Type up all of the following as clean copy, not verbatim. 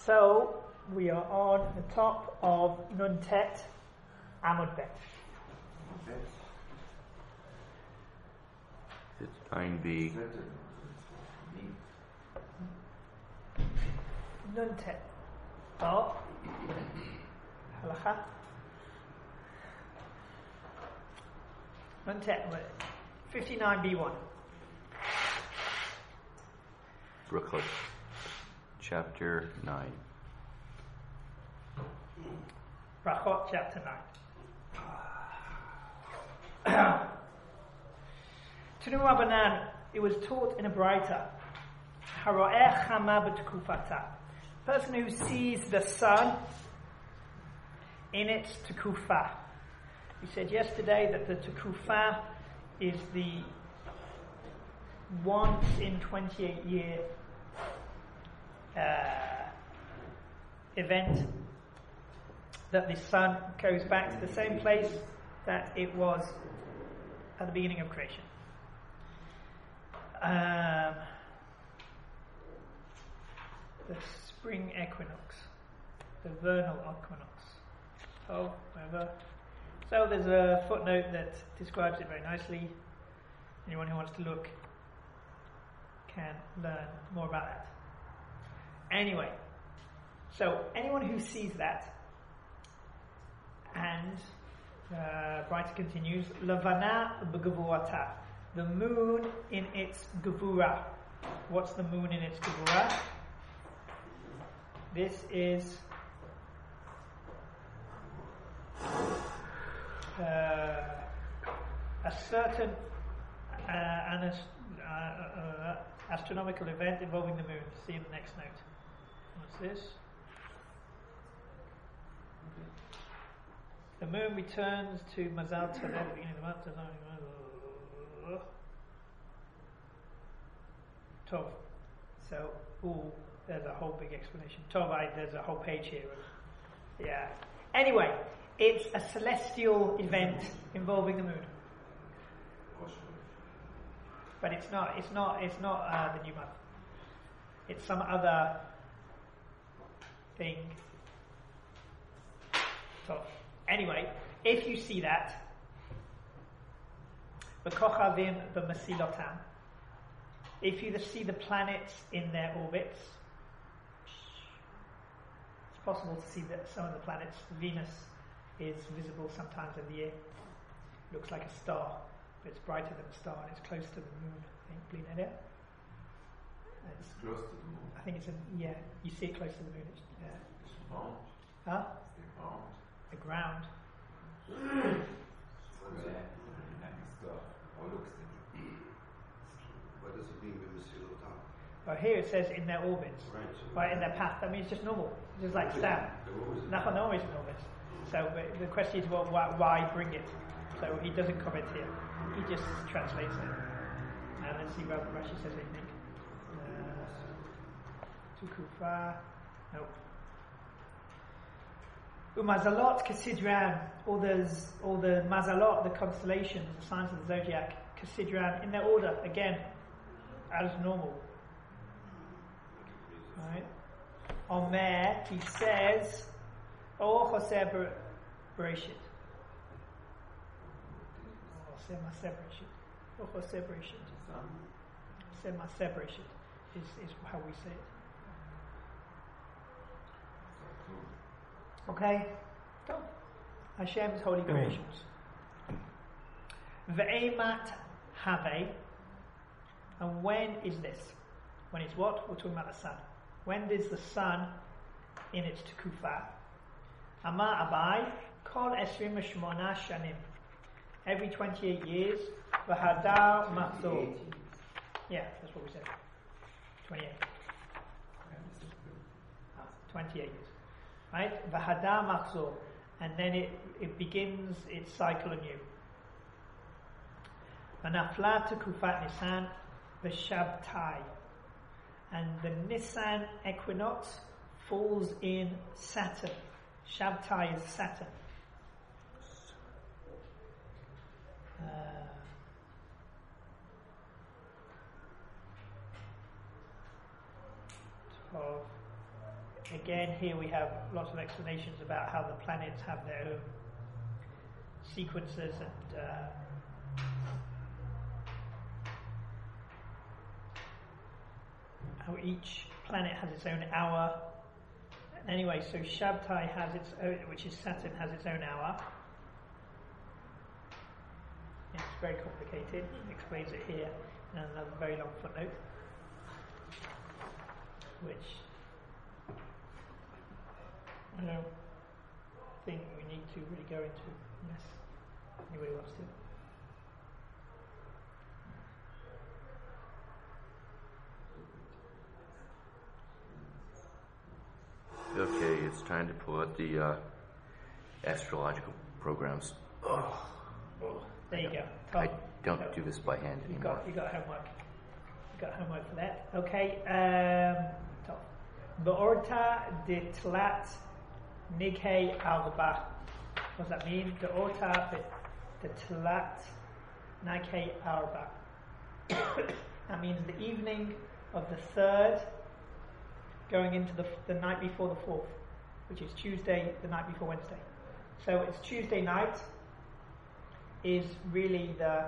So we are on the top of Nun Tet Amud Bet. It's 9b. Nun Tet. Oh. Halacha. Nun Tet. 59b1. Brooklyn, chapter 9. Brachot, chapter 9. Tanu Rabbanan, it was taught in a Braita. Haro'eh chama b'tekufata. Person who sees the sun in its tekufah. We said yesterday that the tekufah is the once in 28 year event that the sun goes back to the same place that it was at the beginning of creation. The spring equinox, the vernal equinox. Oh, whatever. So there's a footnote that describes it very nicely. Anyone who wants to look can learn more about that. Anyway, so anyone who sees that, and Brighter continues, Lavana b'gevurata, the moon in its gevura. What's the moon in its gevura? This is a certain astronomical event involving the moon. See in the next note. What's this? The moon returns to Mazal Tov at the beginning of the month. Tov. So, there's a whole big explanation. Tov, there's a whole page here. Yeah. Anyway, it's a celestial event involving the moon. But it's not the new month. It's some other thing. So, anyway, if you see that, v'kochavim b'masilotam, if you see the planets in their orbits, it's possible to see that some of the planets, Venus is visible sometimes in the year. Looks like a star. It's brighter than a star and it's close to the moon. I think, Blina, it's close to the moon. I think it's you see it close to the moon. It's round. Huh? It's round. The ground. What does it mean when you see it down? Well, here it says in their orbits. Right, in their path. That means just normal. Just like stam. Nothing always in orbits. So the question is, well, why bring it? So he doesn't comment here. He just translates it. And let's see what Rashi says anything. Tukufa. Nope. Umazalot Kasidran, all the mazalot, the constellations, the signs of the zodiac, Kasidran, in their order, again, as normal. Right? Omer, he says, O Jose Bereshit. Jose Maseh Bereshit. O Jose Bereshit. Jose Maseh Bereshit is how we say it. Okay? Go. Hashem's holy creations. Ve'emat have. And when is this? When it's what? We're talking about the sun. When is the sun in its tekufa? Ama abai, kol esrim shmona shanim. Every 28 years. V'hadar machzor. Yeah, that's what we said. 28. 28 years. Right? V'hadar machzor. And then it begins its cycle anew. V'nafla tekufat Nisan v'shabtai. And the Nisan equinox falls in Saturn. Shabtai is Saturn. again, here we have lots of explanations about how the planets have their own sequences and how each planet has its own hour. Anyway, so Shabtai has its own, which is Saturn, has its own hour. It's very complicated. It explains it here in another very long footnote, which I don't think we need to really go into unless anybody wants to. Okay, it's time to pull out the astrological programs. There you go. I don't do this by hand anymore. You got homework. You got homework for that. Okay. Be'orta de tlat nighe arba. What does that mean? Be'orta de tlat nighe arba. That means the evening of the third, going into the night before the fourth, which is Tuesday, the night before Wednesday. So it's Tuesday night is really the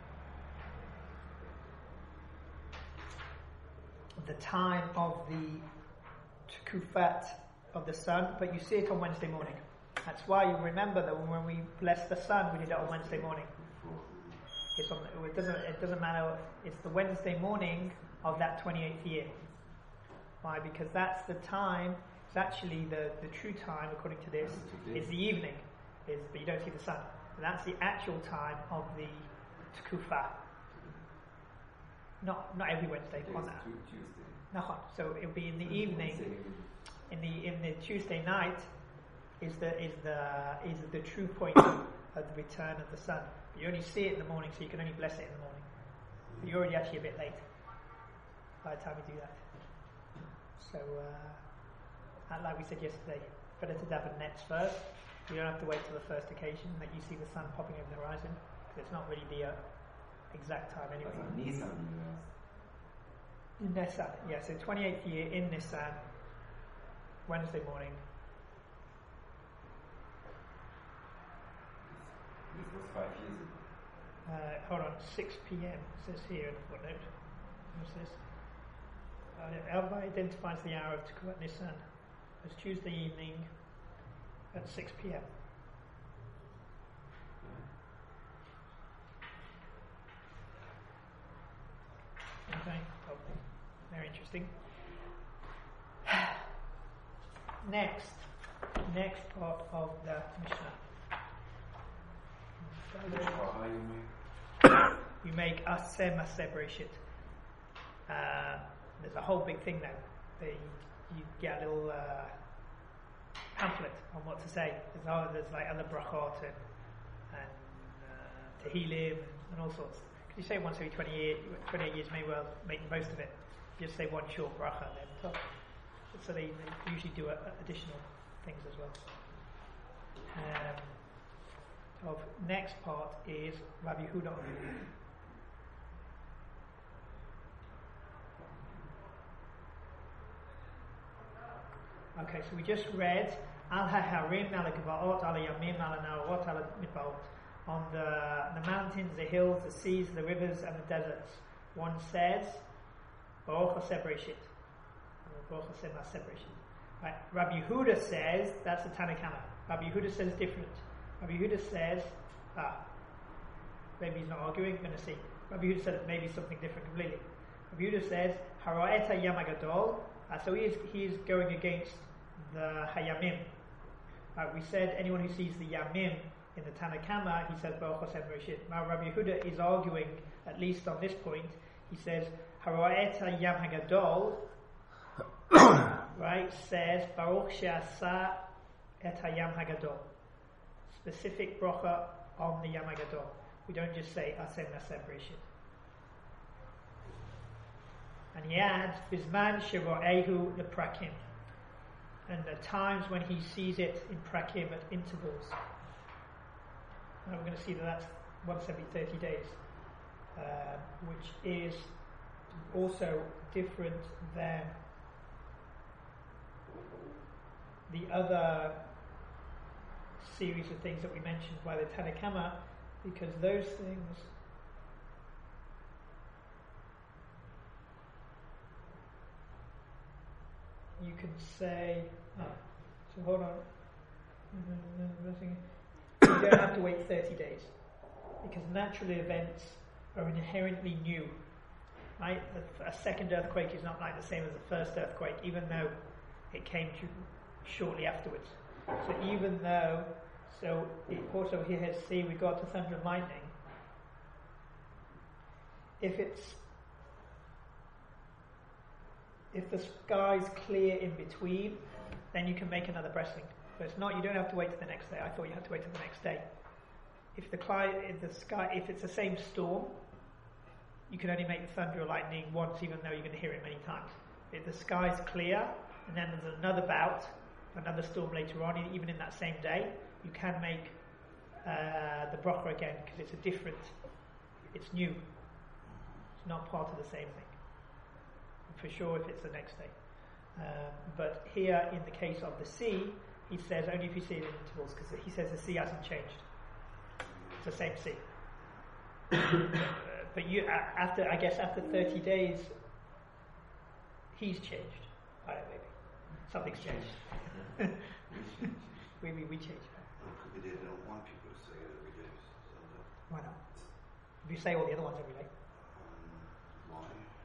time of the Tukufat of the sun, but you see it on Wednesday morning. That's why you remember that when we bless the sun, we did it on Wednesday morning. It doesn't matter. It's the Wednesday morning of that 28th year. Why? Because that's the time. It's actually the true time, according to this, is the evening. But you don't see the sun. So that's the actual time of the Tukufa. Not every Wednesday. On that. No, so it'll be in the evening. In the Tuesday night is the true point of the return of the sun. But you only see it in the morning, so you can only bless it in the morning. But you're already actually a bit late by the time you do that. So, like we said yesterday, better to daven nets first. You don't have to wait till the first occasion that you see the sun popping over the horizon, because it's not really the exact time anyway. In Nisan, yeah, so 28th year in Nisan, Wednesday morning. This was 5 years ago. Hold on, 6 p.m. it says here in the footnote. What's this? Alba identifies the hour of Tekuvat Nisan as Tuesday evening at 6 p.m. Okay, oh, very interesting. Next part of the Mishnah. You make Aseh Maseh Bereshit. There's a whole big thing now. You get a little pamphlet on what to say. There's like other brachot and tehillim and all sorts. Because you say it once every 28 years, may well make the most of it. Just say one short bracha and then top. So they usually do additional things as well. Next part is Rabbi Yehuda. Okay, so we just read Al HaHarim Al HaGvaot Al HaYamim Al HaNaorot Al HaMidbarot. On the mountains, the hills, the seas, the rivers, and the deserts. One says, Baruch Hashem Bereshit. Baruch Hashem Maseh Bereshit. Right. Rabbi Yehuda says, that's the Tanna Kamma. Rabbi Yehuda says different. Rabbi Yehuda says, maybe he's not arguing, I'm going to see. Rabbi Yehuda said maybe something different completely. Rabbi Yehuda says, Hara'et HaYam HaGadol. So he is going against the Hayamim. We said anyone who sees the Yamim in the Tanna Kamma, he says Baruch Hashem Bereshit. Now Rabbi Yehuda is arguing, at least on this point, he says Hara'et HaYam HaGadol, right, says Baruch She'asa et HaYam HaGadol. Specific bracha on the Yam HaGadol. We don't just say Aseh Maseh Bereshit. And he adds Bizman Shero'ehu Leprakim, and the times when he sees it in prakim at intervals. And we're going to see that that's once every 30 days, which is also different than the other series of things that we mentioned by the Tanakama, because those things you can say, so hold on, you don't have to wait 30 days, because natural events are inherently new, right? A second earthquake is not like the same as the first earthquake, even though it came shortly afterwards. So even though, so it also here has see with regard to thunder and lightning, if the sky's clear in between, then you can make another blessing. But it's not, you don't have to wait till the next day. I thought you had to wait till the next day. If it's the same storm, you can only make the thunder or lightning once, even though you're going to hear it many times. If the sky's clear, and then there's another bout, another storm later on, even in that same day, you can make the bracha again, because it's new. It's not part of the same thing. For sure if it's the next day. But here, in the case of the sea, he says only if you see it in intervals, because he says the sea hasn't changed. It's the same sea. But after 30 days, he's changed. Maybe something's changed. we changed. Maybe they don't want people to say it every day. Why not? If you say all the other ones every day. Why?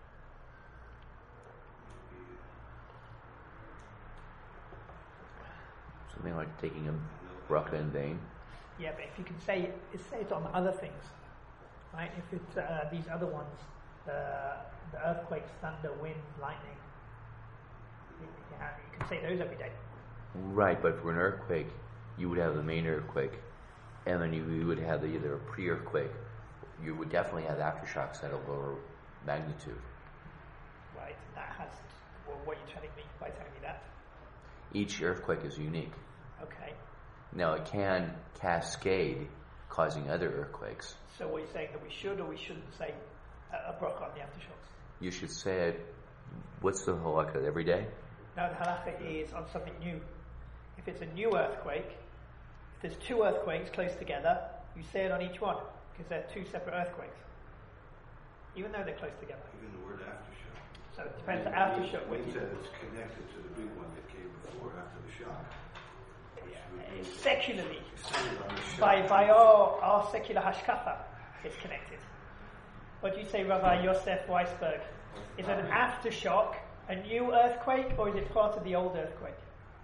Something like taking a bracha in vain. Yeah, but if you can say it on other things, right? If it's these other ones, the earthquakes, thunder, wind, lightning, you can say those every day. Right, but for an earthquake, you would have the main earthquake, and then you would have either a pre-earthquake. You would definitely have aftershocks at a lower magnitude. Right, and that has. Well, what are you telling me by telling me that? Each earthquake is unique. Okay. Now it can cascade, causing other earthquakes. So what are you saying, that we should or we shouldn't say a bracha on the aftershocks? You should say it. What's the halakha every day? No, the halakha is on something new. If it's a new earthquake, if there's two earthquakes close together, you say it on each one, because they're two separate earthquakes, even though they're close together. Even the word aftershock. So it depends on aftershock. He said it's connected to the big one that came before, after the shock. Secularly, by our secular hashkafa, it's connected. What do you say, Rabbi Yosef Weisberg? Is an aftershock a new earthquake, or is it part of the old earthquake?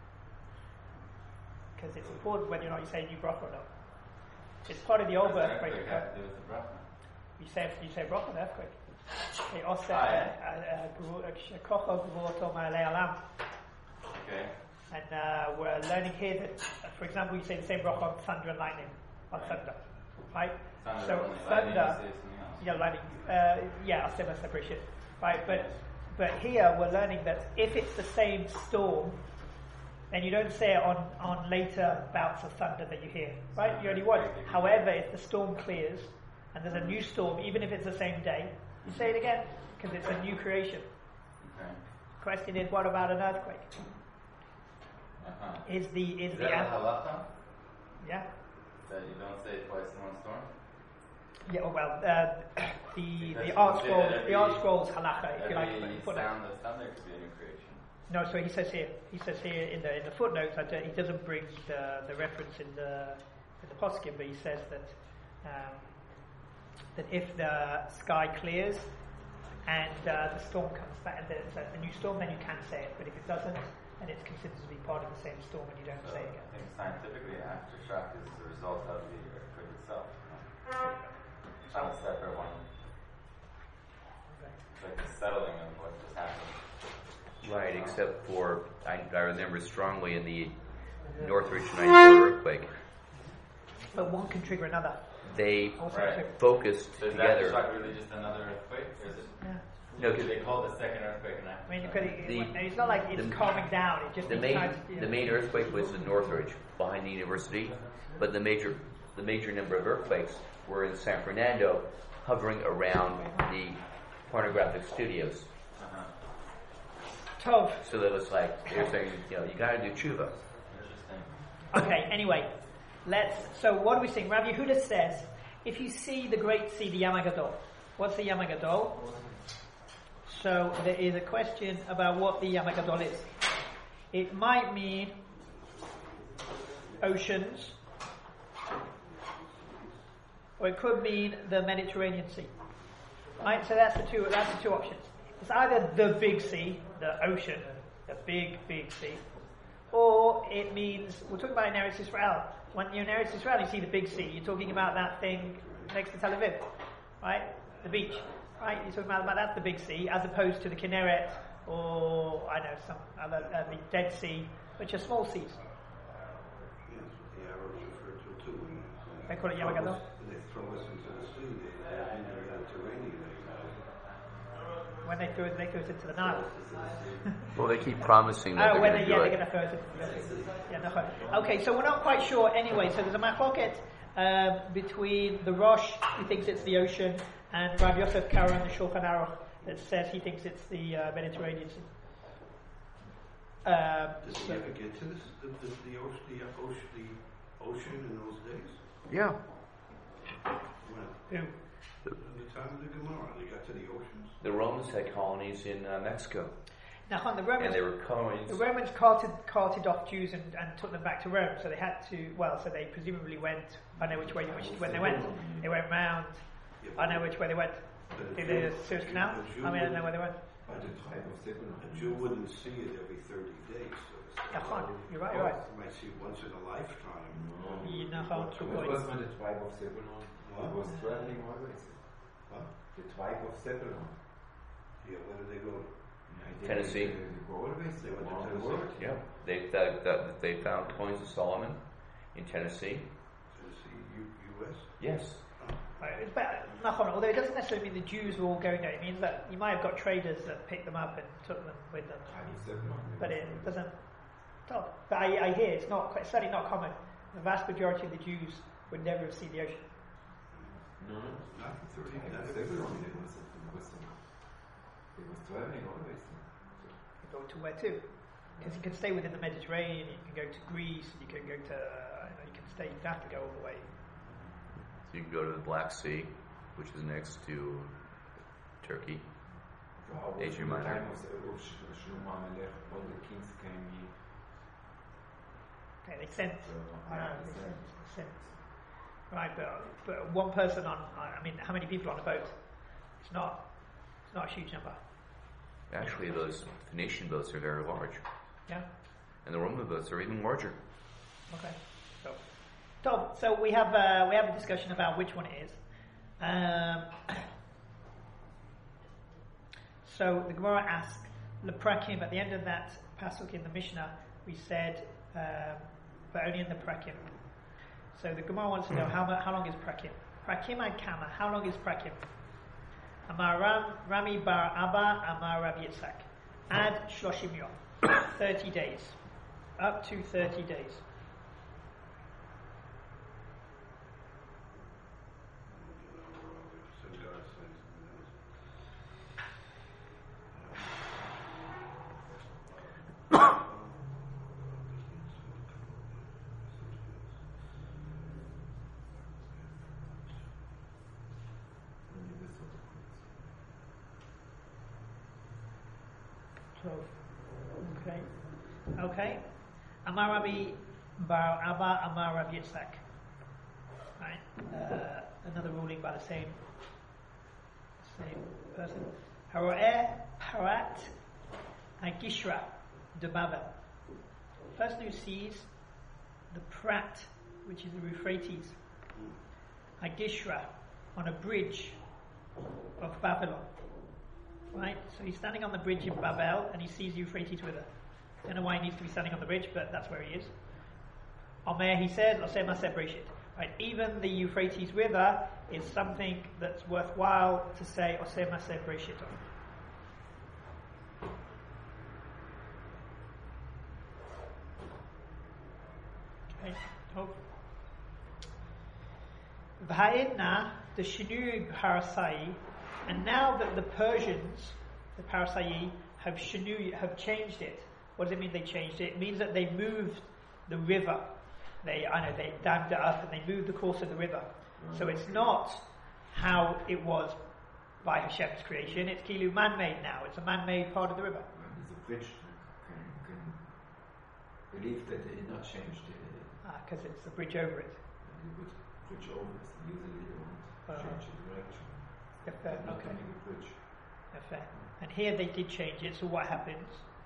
Because it's important whether or not you say new bracha or not. It's part of the old earthquake. You say bracha, the earthquake. Okay. And we're learning here that, for example, you say the same bracha on thunder and lightning, on thunder, right? Thunder, so thunder, lightning, I'll say my separation, right? But here we're learning that if it's the same storm, then you don't say it on later bouts of thunder that you hear, right? You only once. However, if the storm clears and there's a new storm, even if it's the same day, you say it again because it's a new creation. Okay. Question is, what about an earthquake? Is the halacha? Yeah. That you don't say it twice in one storm? Yeah. Well, the art scrolls halacha, if you like. Every sound of thunder could be a new creation. No, so he says here in the footnotes that he doesn't bring the reference in the poskim, but he says that if the sky clears and the storm comes back, there's a new storm, then you can say it. But if it doesn't, then it's considered to be part of the same storm, and you don't say it again. I think scientifically, aftershock is the result of the earthquake itself. It's not a separate one. It's like the settling of what just happened. Right, except for I remember strongly in the Northridge 9/4 earthquake. But one can trigger another. They Right. focused So is together. aftershock really just another earthquake? Or is it? Yeah. No, Because they call it the second earthquake an I mean, aftershock. it's not like it's calming down. It just the needs main time to, the main earthquake was in Northridge behind the university, but the major number of earthquakes were in San Fernando, hovering around the pornographic studios. Tov. So that was like they're saying, you got to do tshuva. same. Okay, anyway, so what do we think? Rabbi Yehuda says, if you see the Great Sea, the Yam HaGadol, what's the Yam HaGadol? So there is a question about what the Yam HaGadol is. It might mean oceans, or it could mean the Mediterranean Sea. Right, so that's the two options. It's either the big sea, the ocean, the big sea, or it means, we're talking about in Eretz Israel. When you're in Eretz Israel, you see the big sea. You're talking about that thing next to Tel Aviv, right? The beach, right? You're talking about that's the big sea, as opposed to the Kinneret, or I know some other, the Dead Sea, which are small seas. Yes, the Arabs refer to too. They call it Yam HaGadol. They throw us into the sea. They're in the Mediterranean. When they threw it into the Nile. Well, they keep promising that they're going to do they're it. going to throw it into the Okay, so we're not quite sure anyway. So there's a machloket between the Rosh, who thinks it's the ocean, and Rav Yosef Karo in the Shulchan Aruch that says he thinks it's the Mediterranean Sea. Did he ever get to this? The ocean in those days? Yeah. When? Who? In the time of the Gemara, they got to the oceans? The Romans had colonies in Mexico, Now, the and Romans, they were colonies. the Romans carted off Jews and took them back to Rome. So they had to. So they presumably went. I know which way when they went. They went round. I know which way they went. Through the Suez Canal. I mean, I don't know where they went. A Jew wouldn't see it every 30 days. So You're right. You're right. You might see it once in a lifetime. You know how to What go. was when the tribe of Zebulun? It was traveling always. Huh? The tribe of Zebulun. Yeah, where did they go? Tennessee. They go always They went to around the Tennessee? world. Yeah, they found coins of Solomon in Tennessee. Tennessee, U.S.? Yes. Right, it's better, although it doesn't necessarily mean the Jews were all going there. It means that you might have got traders that picked them up and took them with them. Tribe of Zebulun. But it doesn't. But I hear it's certainly not common. The vast majority of the Jews would never have seen the ocean. No. Not for 30, Tribe not of for 30 Zebulun. days. It was traveling always. Go to where to? Because you can stay within the Mediterranean. You can go to Greece. You can go to. You can stay. You don't have to go all the way. So you can go to the Black Sea, which is next to Turkey. Asia Minor. The time of Shlomo Melech, all the kings came here. Okay, they sent. So, They sent. Right, but one person on. I mean, how many people on a boat? It's not a huge number. Actually, those Phoenician boats are very large, Yeah. and the Roman boats are even larger. Okay. So we have a discussion about which one it is. So the Gemara asks Leprakim at the end of that pasuk in the Mishnah. We said, but only in the Prakim. So the Gemara wants to know how long is Prakim? Prakim ad Kama. How long is Prakim? Amar Rami bar Abba Amar Rabbi Yitzchak. Ad Shloshim Yom. 30 days. Up to 30 days. Okay. Amar Rabbi bar Abba Amar Rabbi Yitzchak. Right. Another ruling by the same person. Haroeh Parat Agishra de Babel. Person who sees the Prat, which is the Euphrates, Agishra, on a bridge of Babylon. Right? So he's standing on the bridge in Babel and he sees Euphrates with her. Don't know why he needs to be standing on the bridge, but that's where he is. Omer, he said, Oseh Maseh Breshit. Right? Even the Euphrates River is something that's worthwhile to say Oseh Maseh Breshit on. Okay. V'ha'edna, the Shinu Parasai, and now that the Persians, the Parasai, have changed it. What does it mean they changed it? It means that they moved the river. They dammed it up and they moved the course of the river. So it's not how it was by Hashem's creation. It's kilu man-made now. It's a man-made part of the river. There's a bridge. Can believe that they did not change Because it's a bridge over it. you would bridge over it. Usually they won't change the direction. Not Okay. to make a bridge. Fair. And here they did change it. So what happens?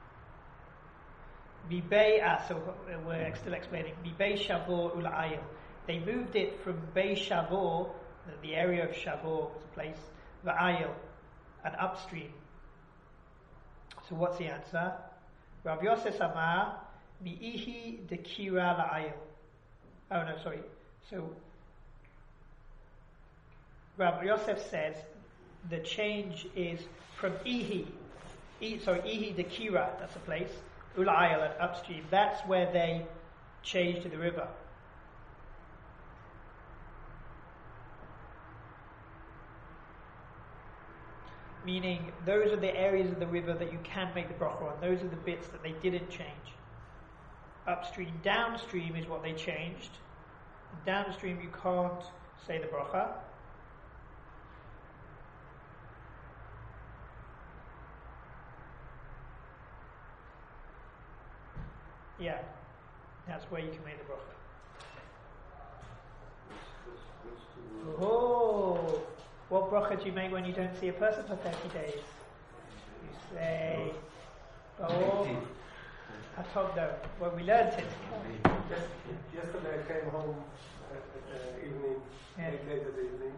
So we're still explaining. Mibei Shavor Ula'ayil. They moved it from Bei Shavor, the area of Shavor was a place, Va'ayil, and upstream. So what's the answer? Rav Yosef Amar, Mi'ihi Dekira La'ayil. Oh no, sorry. So Rav Yosef says the change is from Ihi Dekira, that's a place, Ula'ayil and upstream. That's where they changed to the river. Meaning, those are the areas of the river that you can make the bracha on. Those are the bits that they didn't change. Upstream, downstream is what they changed. Downstream, you can't say the bracha. Yeah, that's where you can make the bracha. What's the word? Oh, what bracha do you make when you don't see a person for 30 days? You say, oh, Atogdo. Well, we learned it. Yesterday I came home at evening, Yeah. late at the evening,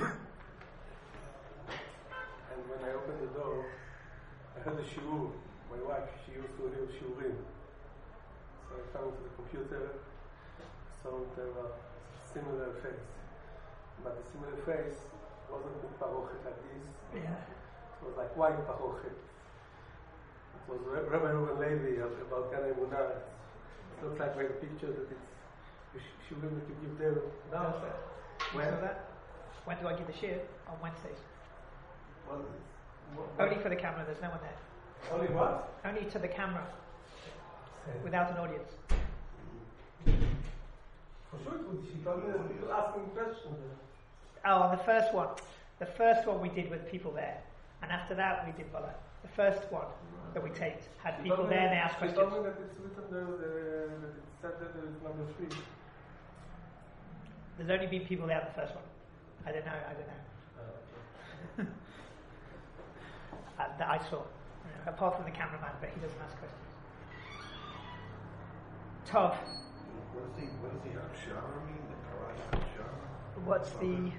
and when I opened the door, I heard a shiur. My wife, she used to hear shiurim. So I found the computer, saw there were similar face. But the similar face wasn't with parochet like this. Yeah. It was like white parochet. It was Rabbi Reuben Levi about Gan Emunah. It looks like a picture that it's shiurim that you give them now. When? So that? When do I give the shir? On Wednesdays. Well, Only for the camera, there's no one there. only what? Only to the camera, without an audience. For sure, she told me to ask me questions. Oh, on the first one. The first one we did with people there. And after that we did Bala. The first one that we taped had people there and they asked She questions. told me that it's written there, that it said that there is number 3. There's only been people there on the first one. I don't know. That I saw. Apart from the cameraman, but he doesn't ask questions. Tov. What does the Akshara mean? The Parat Akshara? What's the...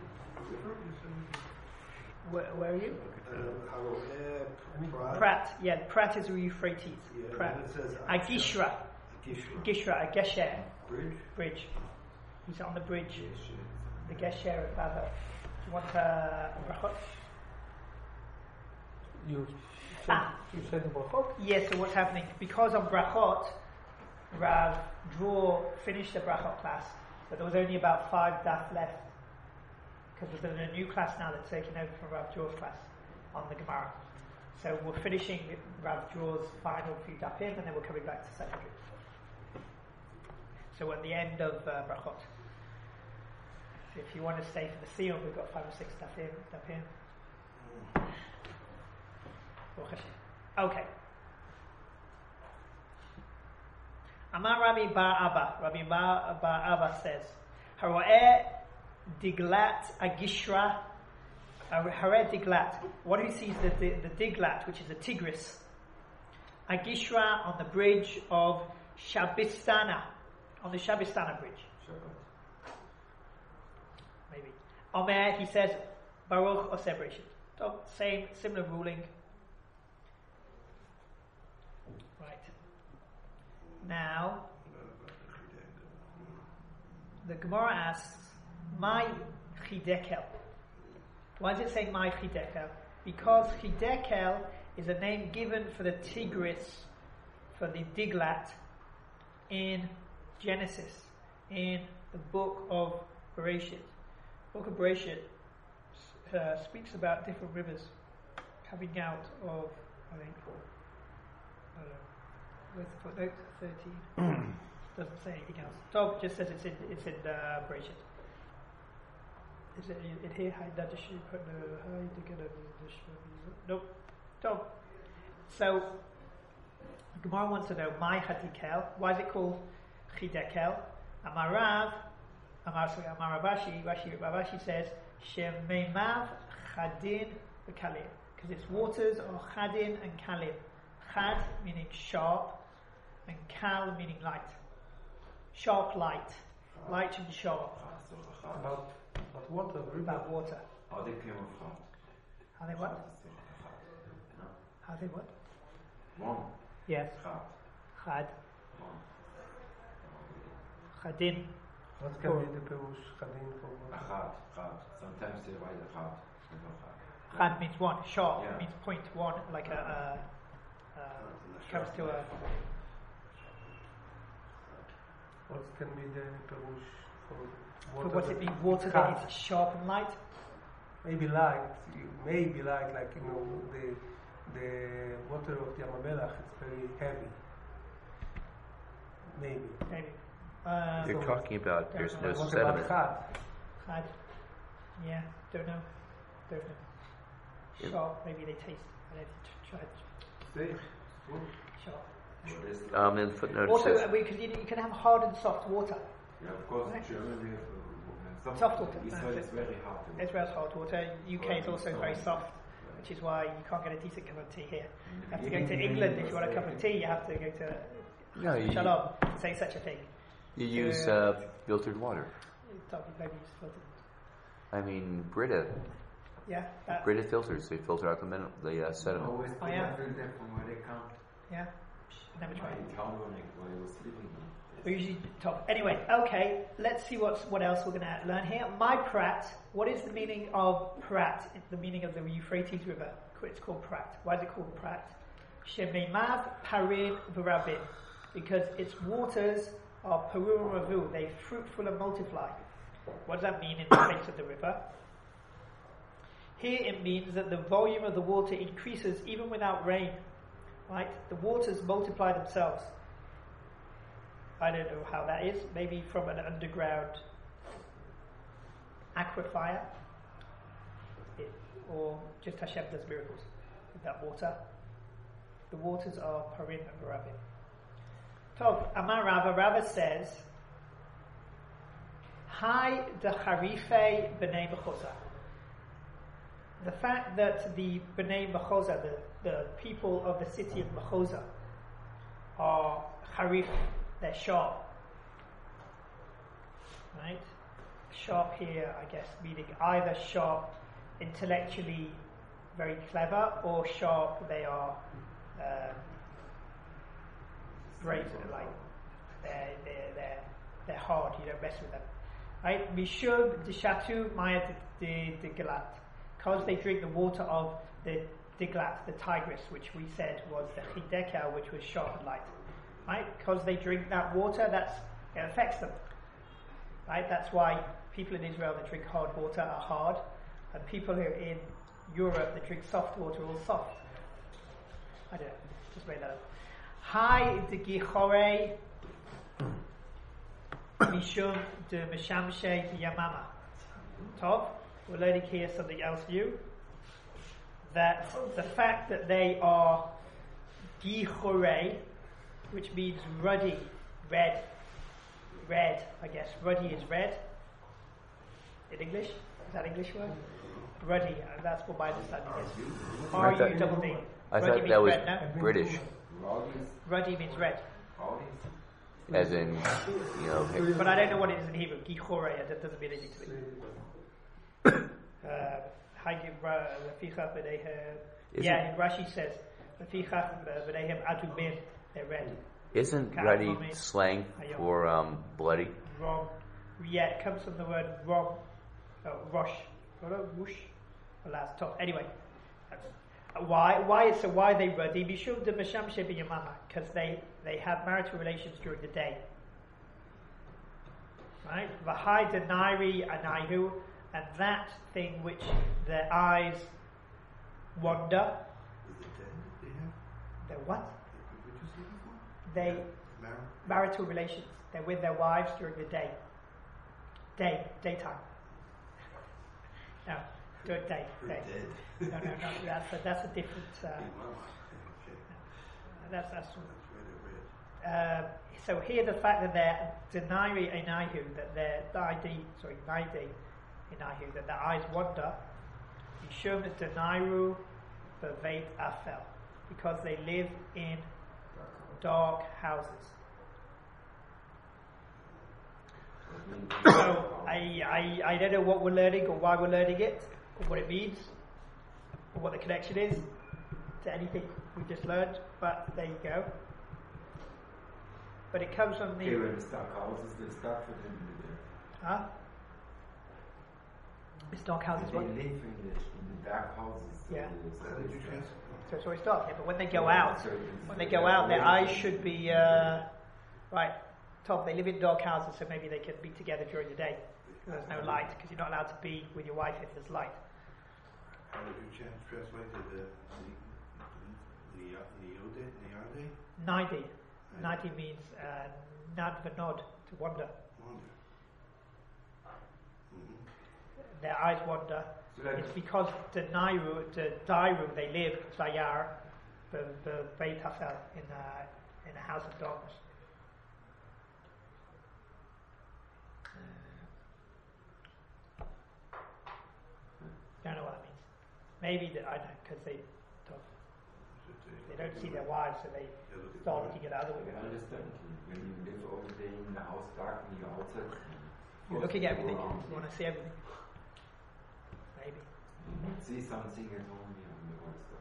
Where are you? Prat. Prat. Yeah, Prat is the Euphrates. Yeah, Prat. and it says Agishra. Gishra, a Gesher. Bridge. He's on the bridge. The Gesher of Baba. Do you want brachot? You said the brachot? Yes, so what's happening? Because on brachot, Rav Dror finished the brachot class, but there was only about 5 daf left. Because there's a new class now that's taking over from Rav Dror's class on the Gemara. So we're finishing Rav Dror's final few dafim and then we're coming back to secondary. So we're at the end of brachot. So if you want to stay for the Siyum, we've got 5 or 6 dafim. Okay. Amar Rabbi Bar Abba. Rabbi Bar Abba says, Haro'eh Diglat Agishra. Haro'eh Diglat. What do he sees? The Diglat, which is the Tigris. Agishra on the bridge of Shabistana. On the Shabistana bridge. Maybe. Omer, he says, Baruch or separation. Same, similar ruling. Right. Now, the Gemara asks, my chidekel. Why does it say my chidekel? Because chidekel is a name given for the Tigris, for the Diglat, in Genesis, in the book of Bereshit. The book of Bereshit speaks about different rivers coming out of, I think, where's the footnote? 13. Doesn't doesn't say anything else. So it just says it's in Bereshit. Is it in here? Nope. So Gemara wants to know my Hatikel. Why is it called Chidekel? Amar Ravashi says Shemeimav Chadin v'Kalim, because its waters are Chadin and Kalim. Chad meaning sharp, and Kal meaning light. Sharp light, light and sharp. About water. About water. How they came from? How they what? How they what? One. Yes. Chad. Chadin. What can be the Perush Chadin for water? Chad. Sometimes they write Chad. Chad means one. Sharp Yeah. means point one, like comes to a. What can be the Perush for For water? what's it mean? Water that is sharp and light. Maybe like the water of the Yam HaMelech is very heavy. Maybe. You're talking about there's no What sediment. about Chad. Yeah, don't know. Yeah. Sharp, maybe they taste. I don't try it. Sharp. In footnote Also, says, because you can have hard and soft water. Yeah, of course. Right. German we have Soft water. Israel is very hard. Israel's hard water. UK is also very soft, which is why you can't get a decent cup of tea here. You have to go to England if you want a cup of tea. You have to go to no, you Shalom to say such a thing. use filtered water. Maybe use filtered. I mean, Brita Yeah. filters. They filter out the sediment. Always Oh, yeah. from where they come. Yeah. Never tried. In town when I was living here. We usually top. Anyway, okay, let's see what else we're going to learn here. My Prat, what is the meaning of Prat? It's the meaning of the Euphrates River. It's called Prat. Why is it called Prat? Shemeimav Parim V'Rabim. Because its waters are Parum Ravu. They fruitful and multiply. What does that mean in the face of the river? Here it means that the volume of the water increases even without rain. Right? The waters multiply themselves. I don't know how that is. Maybe from an underground aquifer, or just Hashem does miracles with that water. The waters are Parim and Barabim. Tov, Amar Rava says, Hai de Harife B'nai Mechoza. The fact that the B'nai Mechoza, the people of the city of Mechoza, are Harif, they're sharp. Right? Sharp here, I guess, meaning either sharp, intellectually very clever, or sharp, they are brazen, like they're hard, you don't mess with them. Right? Mishum deshatu maya de Glat. Because they drink the water of the Diglat, the Tigris, which we said was the Chideka, which was sharp and light. Right? Because they drink that water, it affects them. Right? That's why people in Israel that drink hard water are hard, and people who are in Europe that drink soft water are all soft. I don't know, just made that up. Hi de Gichore Mishum de Meshamshe Yamama. Tov, we're learning here something else new. That the fact that they are Gichore, which means ruddy, red, I guess. Ruddy is red. In English? Is that an English word? Ruddy, that's what my understanding is. R-U-D-D. I Ruddy thought means that was red, no? British, Ruddy means red. as in, But I don't know what it is in Hebrew. Gichore, that doesn't mean anything to me. Yeah, Rashi says, they're red. Isn't ruddy slang for bloody? Wrong. Yeah, it comes from the word wrong. Rosh. Whoosh. Alas, top. Anyway. Why are they ruddy? Because they have marital relations during the day. Right? V'hai denairi anayu, and that thing which their eyes wander. Is it dead they have? They're what? What you say before? They Marital relations. They're with their wives during the day. Daytime. No, during day. We're dead. No. That's a different. Okay. That's That's right, I read. so here the fact that they're Denari Enahu, that they're Naidi Enahu, that their eyes wander, Yishum Denairu Beveit Afel, because they live in dark houses. So I don't know what we're learning or why we're learning it, or what it means, or what the connection is to anything we just learned, but there you go. But it comes from the... Okay, when it's dark houses, they start for them in the Huh? It's dark houses, They what? live in the dark houses. Yeah. How did you translate? So it's dark, yeah, but when they go out, their eyes should be... right, Tom, they live in dark houses, so maybe they can be together during the day. There's no light, because you're not allowed to be with your wife if there's light. How did you translate the Niode? Naidi. Naidi means nad v'nod, to wander. Wonder. Their eyes wander. So that- It's because the Dairu, they live, Zayar, the Beit Hafel, in a house of darkness. Don't know what that means. Maybe I know, because they don't see their wives, so they start looking at other I women. understand. When you live all the day in the house dark and you're outside, You're looking at everything. around, You want to see everything. Maybe. you see something at home, you know, all stuff.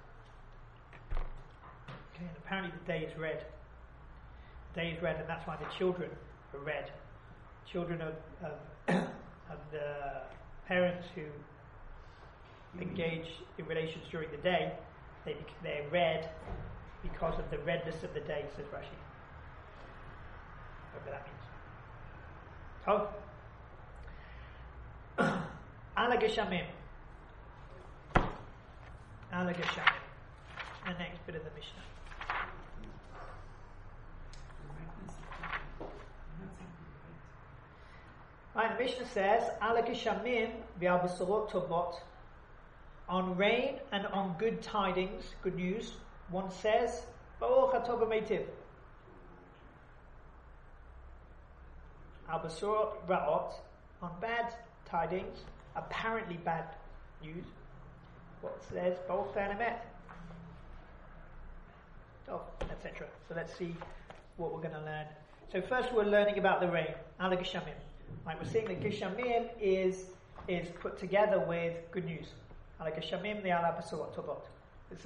Okay, and apparently the day is red. The day is red, and that's why the children are red. Children of the parents who engage in relations during the day, they're red because of the redness of the day, says Rashi. Whatever that means. So, Ala Geshamim. Ala Geshamim. The next bit of the Mishnah. Right, the Mishnah says, Ala Geshamim v'al besorot tovot. On rain and on good tidings, good news, one says, Baruch atov v'meitiv. Al besorot ra'ot. On bad tidings, apparently bad news, what says, Baruch te'anemet. Etc. So let's see what we're going to learn. So first we're learning about the rain, Ala Geshamim. Right, we're seeing that Geshamim is together with good news. Ala Geshamim Ne'ala Besorot Tovot. It's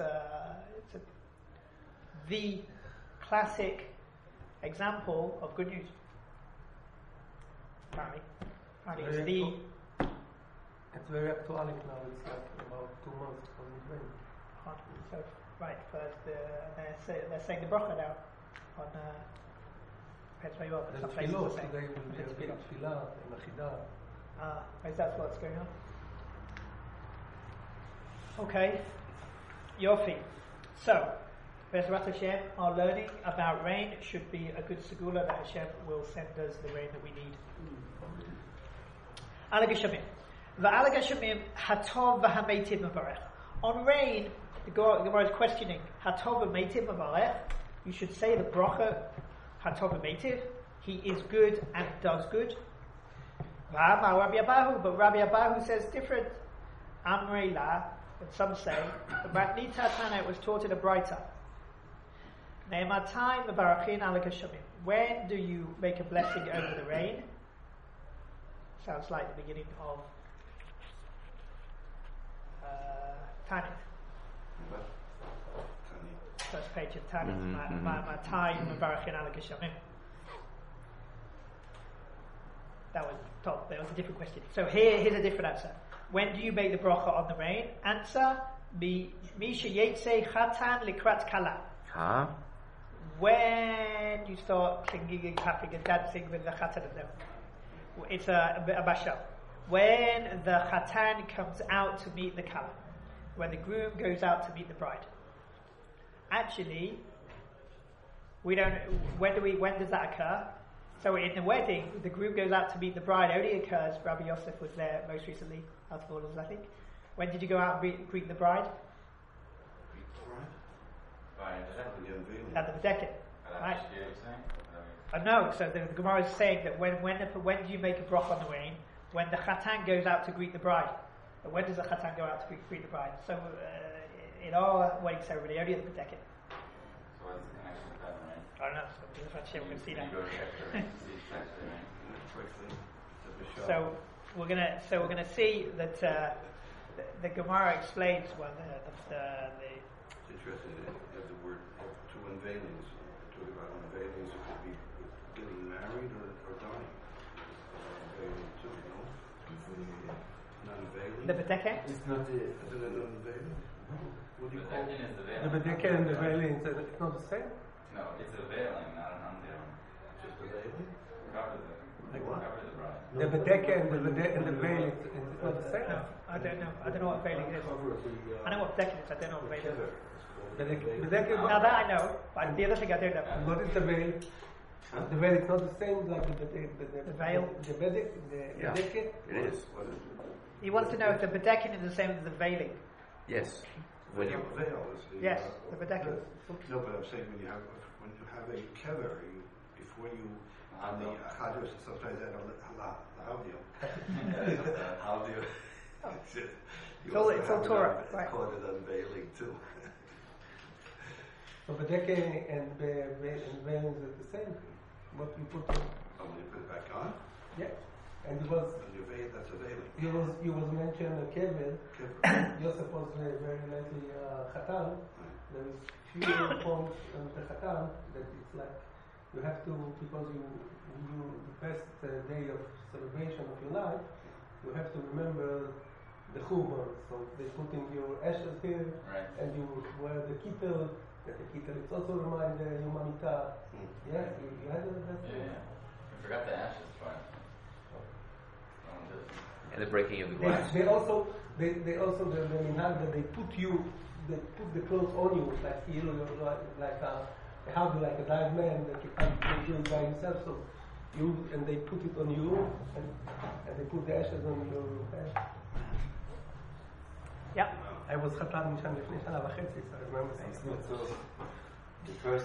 the classic example of good news. Apparently it's the. It's very actualic now. It's like about 2 months from the rain. So right, first they're saying the bracha now on. Depends where you are, but some places are saying. Today will be a big tefillah and achidah. Is that what's going on? Okay, Yofi. So, Bezrat Hashem, our learning about rain should be a good segula that Hashem will send us the rain that we need. Ala Geshamim. V'ala Geshamim hatov v'hameitiv mevarech. On rain, the Gemara is questioning hatov v'hameitiv mevarech. You should say the bracha hatov v'hameitiv. He is good and does good. V'amar Rabbi Abahu, but Rabbi Abahu says different. Amrei la. And some say the Matnita Tana was taught in a brighter. Ne'ematai mevarachin ala Geshamim. When do you make a blessing over the rain? Sounds like the beginning of Tanit. First page of Tanit. Matai mevarachin ala Geshamim. That was top. That was a different question. So here's a different answer. When do you make the bracha on the rain? Answer: Misha Yetze Chatan Likrat Kala. Huh? When you start singing and clapping and dancing with the Chatan of them. It's a mashal. When the Chatan comes out to meet the Kala. When the groom goes out to meet the bride. Actually, We don't. When does that occur? So in the wedding, the groom goes out to meet the bride. Only occurs. Rabbi Yosef was there most recently, out of all of us, I think. When did you go out and greet the bride? At the Bedeket, right? No. So the Gemara is saying that when do you make a brach on the rain? When the Chatan goes out to greet the bride. But when does the Chatan go out to greet the bride? So in our wedding ceremony, only at the Bedeket. So what's the connection with that, right? I don't know. So we're going to see that. You go check the rain, see the connection, right? So we're gonna see that the Gemara explains It's interesting that you have the word two unveilings. Talking about unveilings, it could be getting married or dying. Unveiling too, you know. An unveiling. the Bedeket. It's not the. Isn't it unveiling? What do you call it? is the The veiling. Bedeket and the veiling, it's not the same? No, it's a veiling, not an unveiling. Just a veiling? Cover the bride. The Bedeket and the veiling, it's not the same? No, I don't know. I don't know what veiling is. I know what Bedeket is. I don't know what veiling is. Bedeket, Now that I know, but the other thing I don't know. what is the veil? The veil is not the same like the veil? The Bedeket? It is. What is it? He wants to know if the Bedeket is the same as the veiling. Yes. When you Veil is the. Yes, the Bedeket. No, but I'm saying when you have a kever, before you on the chadus, sometimes that halavdil. Halavdil. It's all Torah, right? Call it unveiling too. So Bedeket and veiling is the same. What you put on? Oh, when you put it back on, Yeah. And it was, when you veil, that's a veiling. you was mentioned a kever. Kever. Joseph was very nicely Chatan. There is few points on the Chatan that it's like you have to, because you the best day of celebration of your life, you have to remember the churban. So they put in your ashes here, Right. and you wear the kittel. That the kittel it's also remind the humanita. Yes, you had that. Yeah. I forgot the ashes part. No one does. and the breaking of the glass. They also the minhag that they put the clothes on you like like a dive man that you can't do it by himself. So they put it on you and they put the ashes on your head. Yeah. I was חתן משם לפני שנה וחצי, so I remember something. So the first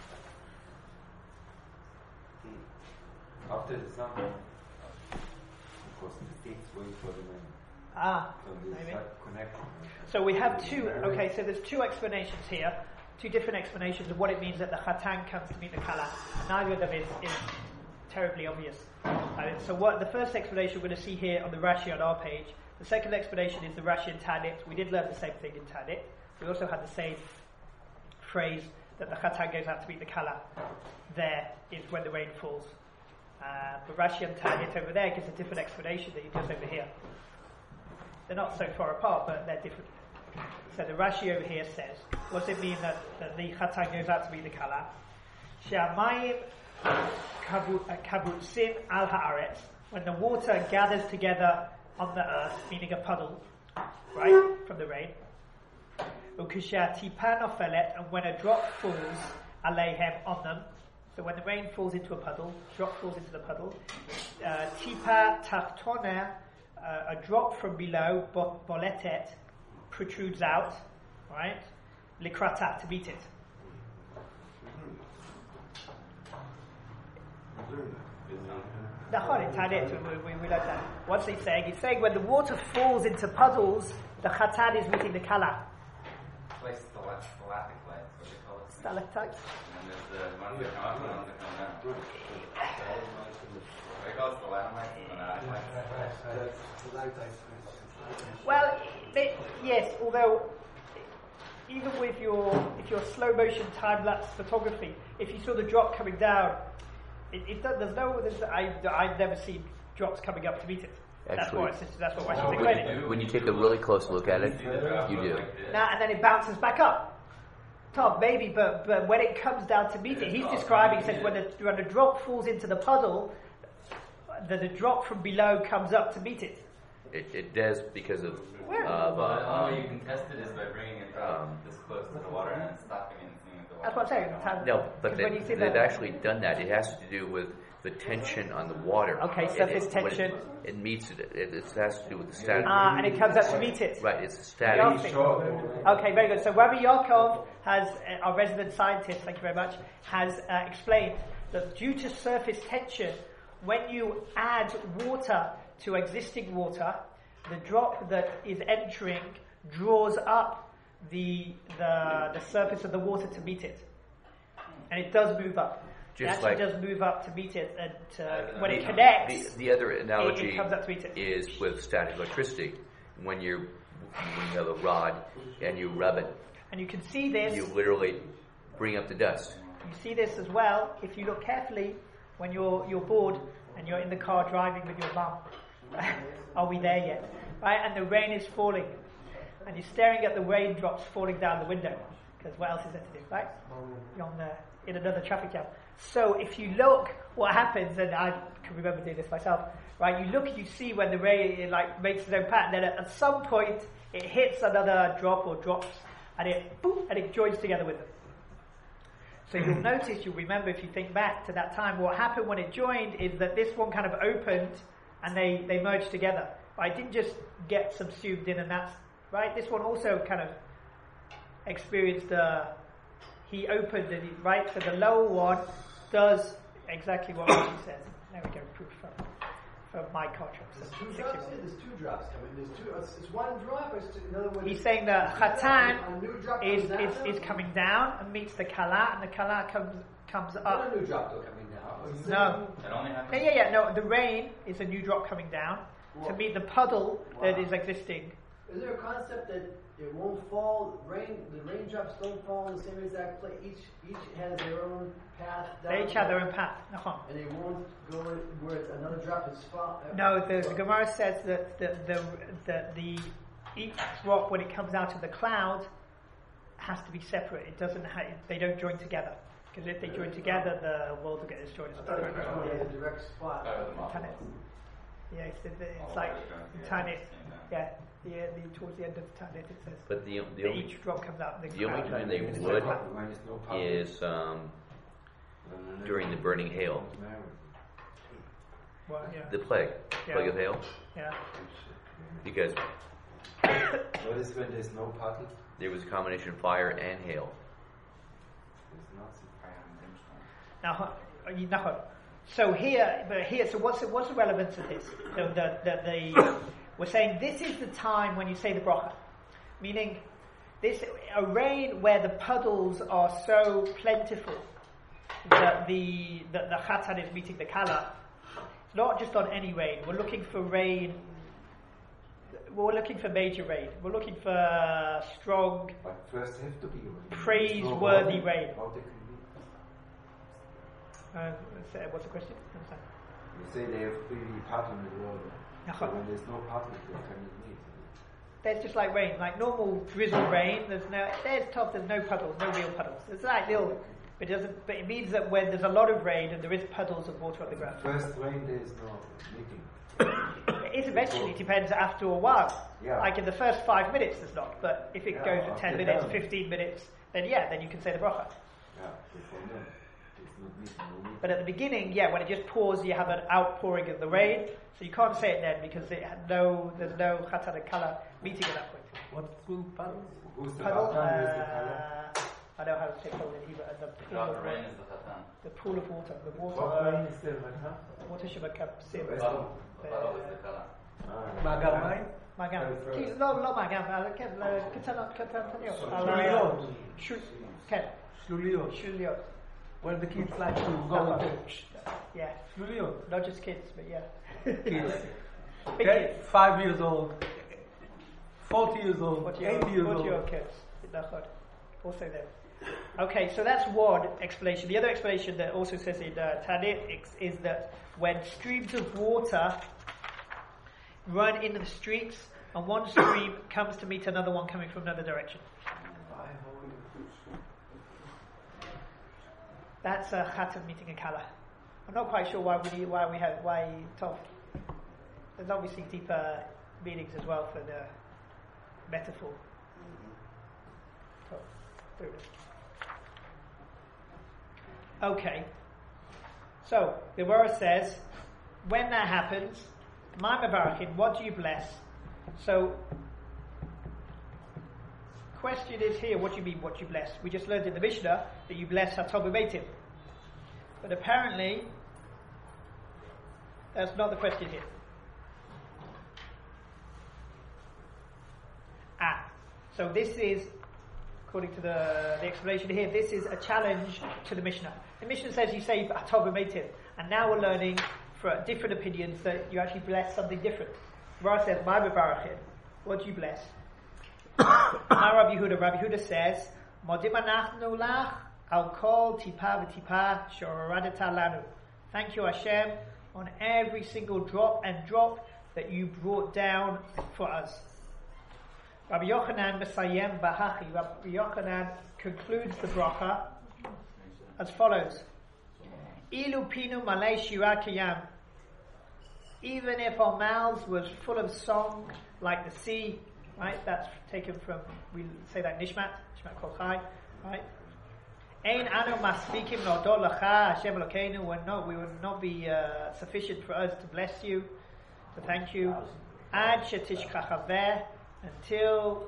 after the summer, of course, the states wait for the man. So there's Maybe. that connection. So we have two. Okay, so there's two explanations here, two different explanations of what it means that the Chatan comes to meet the Kala. Neither of them is terribly obvious. So what the first explanation we're going to see here on the Rashi on our page. The second explanation is the Rashi in Tanit. We did learn the same thing in Tanit. We also had the same phrase that the Chatan goes out to meet the Kala. There is when the rain falls. But Rashi and Tanit over there gives a different explanation that he does over here. They're not so far apart, but they're different. So the Rashi over here says, what does it mean that the Chatan goes out to meet the Kala? She'amayim kavutzin al haaretz, when the water gathers together on the earth, meaning a puddle, right, from the rain. Ukisha tipa nofelet, and when a drop falls aleihem on them, so when the rain falls into a puddle, drop falls into the puddle, tipa tachtona, a drop from below, boletet, protrudes out, right, likrata, to meet it. We learned that. What's he saying? He's saying when the water falls into puddles, the Chatan is meeting the Kala. Like stalactic lights, what they call it. Stalactites. And there's the ones that come up and the ones that come down. They call it stalagmites and Well, yes, although even with if your slow motion time lapse photography, if you saw the drop coming down, I've never seen drops coming up to meet it. Actually, That's what Rashi's explaining. when you take a really close look at it, you do. Now and then it bounces back up. Tom, maybe, but when it comes down to meet it, he's describing. He says when the drop falls into the puddle, the drop from below comes up to meet it. It does because of. Where? the only way you can test it is by bringing it this close to the water and then stopping it and seeing if the That's what I'm saying. No, but Because when you see they've that- actually done that. It has to do with the tension on the water. Okay, surface when tension. It meets it. It has to do with the static. and it comes up to meet it. Right, it's the Yeah. static. Okay, very good. So Rabbi Yaakov has, our resident scientist, thank you very much, has explained that due to surface tension, when you add water to existing water, the drop that is entering draws up the surface of the water to meet it, and it does move up. Just it actually like- does move up to meet it, and when it connects, The other analogy it comes up to meet it. is with static electricity. When you have a rod and you rub it, And you can see this. you literally bring up the dust. You see this as well if you look carefully when you're bored and you're in the car driving with your mum. Are we there yet? Right, and the rain is falling, and you're staring at the raindrops falling down the window because what else is there to do, right? You're in another traffic jam. So if you look, what happens, and I can remember doing this myself, right? You look and you see when the rain makes its own pattern. Then at some point it hits another drop or drops, and it joins together with them. So you'll notice, you'll remember if you think back to that time, what happened when it joined is that this one kind of opened and they merged together. But it didn't just get subsumed in and that's, right? This one also kind of experienced, he opened and right? So the lower one does exactly what Rashi says. There we go, proof from my contract. There's two drops here, there's two drops coming. There's two, it's one drop, or it's two, in other words... He's saying that Chatan a new drop is comes down? coming down and meets the Kala, and the Kala comes It's up. not a new drop though coming down. It's No. It only happens. Yeah. No, the rain is a new drop coming down to Wow. meet the puddle that Wow. is existing. Is there a concept that it won't fall, the raindrops don't fall in the same exact place, each has their own path down? They each have their own path. And they won't go where another drop is fall? No, the Gemara says that the each drop when it comes out of the cloud has to be separate. It doesn't. They don't join together because if they join together, the world will get destroyed. I thought it was only a direct spot. Tanit. Yeah, it's like Tanit. Yeah, towards the end of Tanit it says. But the only Each drop comes out. the only cloud. time they would is during the burning hail, Well, yeah. the plague of hail, Yeah. because What is when there's no puddle? there was a combination of fire and hail. There's not some fire and brimstone. Now, so here, so what's the relevance of this? We're saying this is the time when you say the bracha, meaning a rain where the puddles are so plentiful that the Chatan is meeting the Kala. It's not just on any rain. We're looking for rain. We're looking for major rain. We're looking for strong, But first have to be rain. praiseworthy rain. How they can What's the question? You say they have to be puddle in the water. So when there's no puddle, they can meet. There's just like rain, like normal drizzle rain. There's no puddles, no real puddles. It's like little, but it means that when there's a lot of rain and there is puddles of water on the ground. First rain, there's no meeting. It is eventually, it depends after a while. Yeah. Like in the first 5 minutes there's not, but if it goes for 10 after minutes, that. 15 minutes, then you can say the bracha. Yeah, before then, it's not meeting. No meeting. But at the beginning, when it just pours, you have an outpouring of the rain, so you can't say it then because there's no Chatan and Kala meeting at that point. What means puddles? Who's the Puddle, puddle? Who's the color? I know how to say puddle in Hebrew, The drop of rain is the Chatan. the pool of water, the What water, rain is there right now? water שבקו סיר. The puddle is the color. מאגר מים? מאגם. First. לא מאגם, אבל כן, קטנטניות. שלוליות. כן, שלוליות. שלוליות. Where the kids like to go to. Yeah, שלוליות. not just kids, but yeah. Kids. Big Okay, kids. 5 years old, 40 years old, 40 80 years old. year old kids. נכון. Also there. Okay, so that's one explanation. The other explanation that also says in Tanit is that when streams of water run into the streets and one stream comes to meet another one coming from another direction. That's a Chatan meeting a Kala. I'm not quite sure why Tov. There's obviously deeper meanings as well for the metaphor. So, there it is. Okay. So, the Gemara says, when that happens, my Mevarachin, what do you bless? So, question is here, what do you mean, what do you bless? We just learned in the Mishnah that you bless Hatov B'Meitim. But apparently, that's not the question here. So this is, according to the explanation here, this is a challenge to the Mishnah. The Mishnah says you say Hatov B'Meitim, and now we're learning for different opinions that you actually bless something different. Gemara says, my Mevarachin, what do you bless? Rabbi Yehuda says, Modim anachnu lach al kol tipa v'tipa shoradeta lanu. Thank you, Hashem, on every single drop and drop that you brought down for us. Rabbi Yochanan Mesayem Bahachi. Rabbi Yochanan concludes the bracha as follows: Ilu pinu malei shira kiyam. Even if our mouths was full of song like the sea, right? That's taken from, we say that Nishmat Kol Chai, right? Ein anu masfikim lodot lacha Hashem Elokeinu. We would not be sufficient for us to bless you, to thank you. Ad shetishkachaveh. Until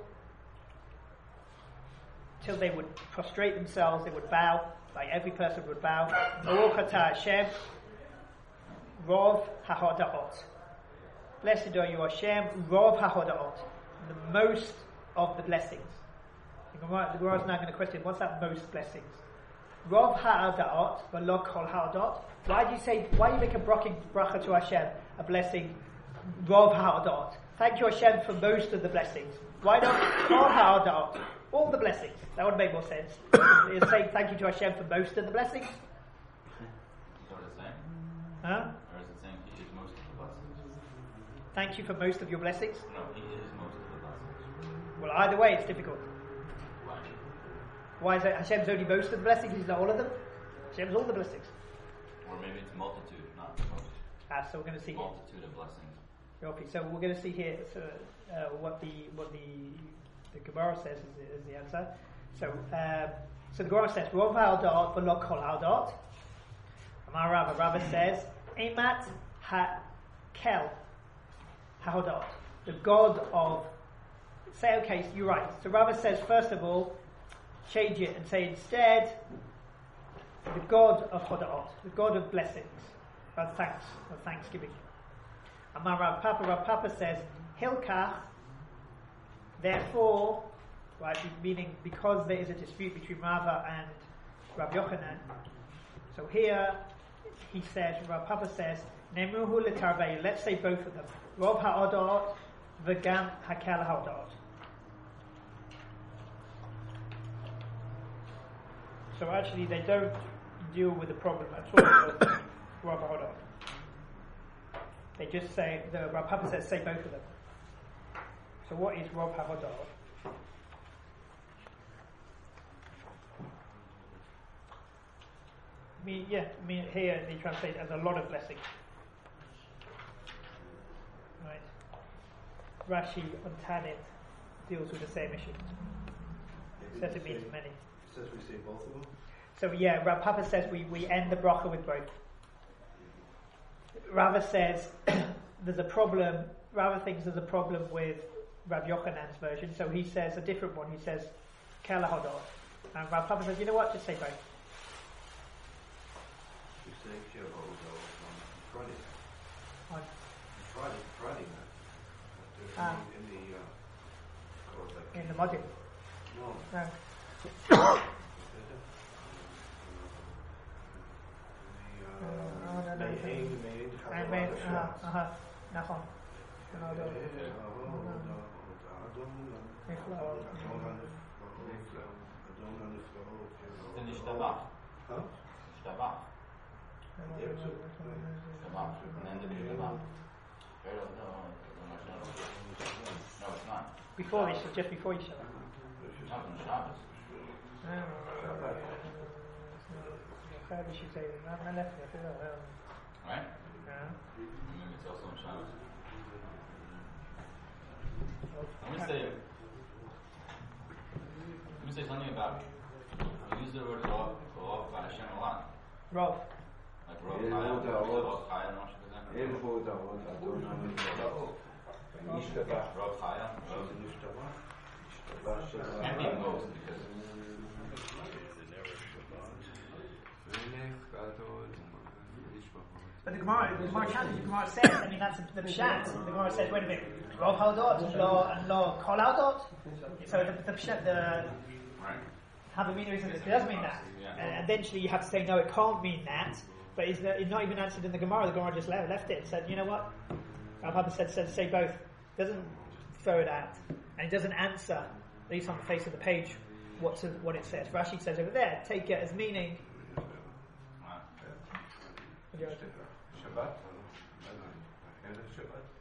they would prostrate themselves, they would bow, like every person would bow. Baruch atah Hashem, Rov hahoda'ot. Blessed are you, Hashem, Rov hahoda'ot, the most of the blessings. The Gemara is now going to question, what's that most blessings? Rov hahoda'ot, v'lo kol hahoda'ot. Why do you make a bracha to Hashem, a blessing, Rov hahoda'ot? Thank you, Hashem, for most of the blessings. Why not all the blessings? That would make more sense. You're saying thank you to Hashem for most of the blessings? Is that what it's saying? Huh? Or is it saying he is most of the blessings? Thank you for most of your blessings? No, he is most of the blessings. Well, either way, it's difficult. Why? Why is it Hashem's only most of the blessings? He's not all of them? Hashem's all the blessings. Or maybe it's multitude, not most. So we're going to see multitude of blessings. Okay, so we're going to see here what the Gemara says is the answer. So the Gemara says, Rov ha'odot v'lo kol ha'odot. Amar Rava says, Emat ha'kel ha'odot. The God of... Say, okay, so you're right. So Rava says, first of all, change it and say instead, the God of hodot, the God of blessings, of thanks, of thanksgiving. Amar Rav Papa says, Hilkach, therefore, right, meaning because there is a dispute between Rava and Rav Yochanan. So here, he says, Rav Papa says, Nemuhu letarvei, let's say both of them. Rov ha'odot, v'gam hakel ha'odot. So actually, they don't deal with the problem at all of Rov ha'odot. They just say, the Rav Papa says, say both of them. So what is Rov ha'odot? Here they translate as a lot of blessings. Right. Rashi on Tanit deals with the same issue. Says it means many. Says we say both of them? So yeah, Rav Papa says we end the bracha with both. Rava says there's a problem. Rava thinks there's a problem with Rav Yochanan's version, so he says a different one. He says Kel ha'odot, and Rav Papa says, you know what? Just say both. We say Kel ha'odot on Friday. On Friday night. In the Modim. No. נכון. זה נשתבח. נשתבח. No, it's not. Before Yisha, just before Yisha. Not on Shabbos. Right? Yeah. Maybe it's also on Shabbos. Let me say something about, we use the word Rov by Hashem a lot. Rov. Like Rov Chaya, Rov Chaya, no shit like that. אין הודעות אדון המזבח. נשתבח. Rov Chaya, Rov. Can't be both because But the Gemara says, I mean, that's the Pshat. The Gemara says, wait a minute, Rov Haldot and Lo Kol Haldot. So the Pshat, the Havamina is that it does mean that. And eventually you have to say, no, it can't mean that. But it's not even answered in the Gemara. The Gemara just left it. Said, you know what? Rabbi said say both. Doesn't throw it out. And it doesn't answer, at least on the face of the page, what it says. Rashi says over there, take it as meaning. Shabbat? Shabbat?